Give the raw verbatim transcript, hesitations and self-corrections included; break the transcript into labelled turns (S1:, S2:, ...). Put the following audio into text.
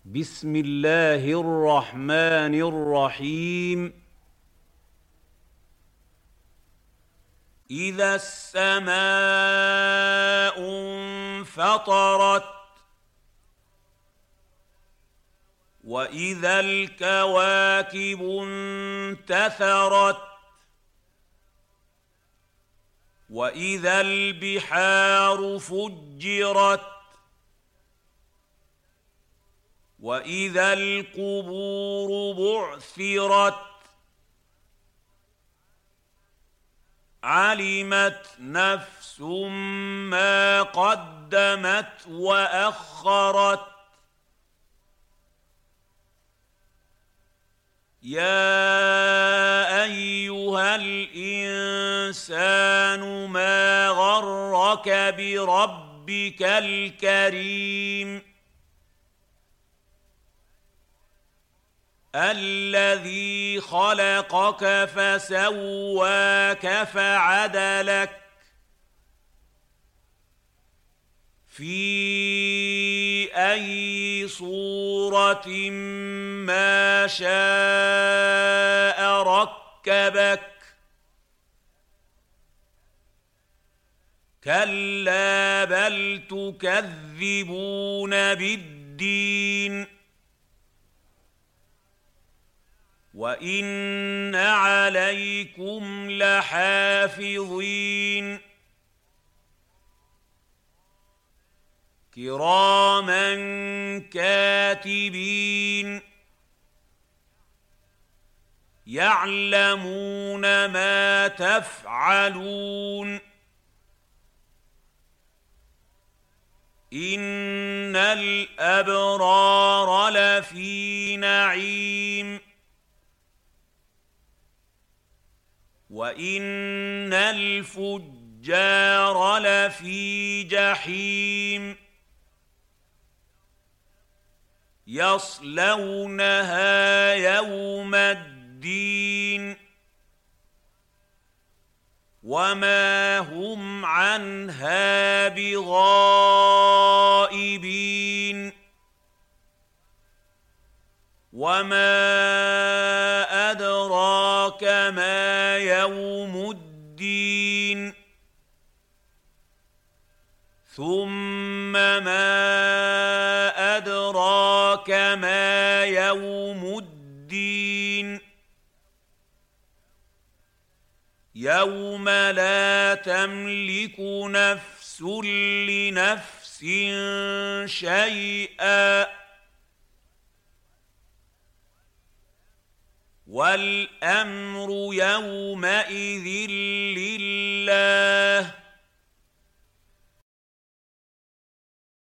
S1: بسم الله الرحمن الرحيم. إذا السماء انفطرت وإذا الكواكب انتثرت وإذا البحار فجرت وإذا القبور بعثرت علمت نفس ما قدمت وأخرت يا أيها الإنسان ما غرك بربك الكريم الذي خلقك فسواك فعدلك في أي صورة ما شاء ركبك كلا بل تكذبون بالدين وإن عليكم لحافظين كراما كاتبين يعلمون ما تفعلون إن الأبرار لفي نعيم وإن الفجار لفي جحيم يصلونها يوم الدين وما هم عنها بغائبين وما أدراك ما يوم الدين ثم ما أدراك ما يوم الدين يوم لا تملك نفس لنفس شيئا والأمر يومئذ